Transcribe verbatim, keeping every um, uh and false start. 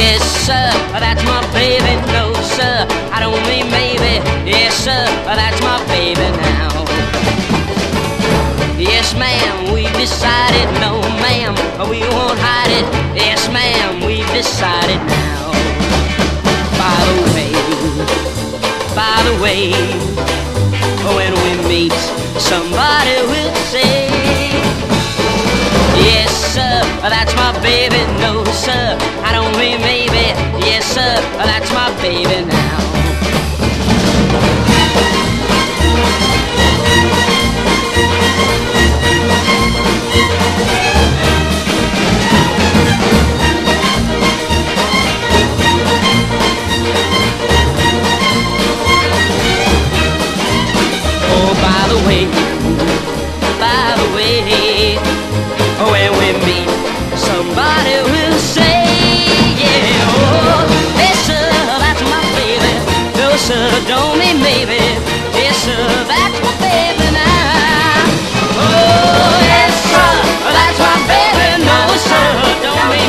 Yes, sir, that's my baby. No, sir, I don't mean maybe. Yes, sir, that's my baby now. Yes, ma'am, we've decided. No, ma'am, we won't hide it. Yes, ma'am, we've decided now. By the way, by the way, when we meet, somebody will say, yes, sir, that's my baby. No, sir, I don't mean maybe. Yes, sir, that's my baby now. Oh, by the way, by the way, when we meet, somebody will say, yeah, oh, yes, sir, that's my baby. No, sir, don't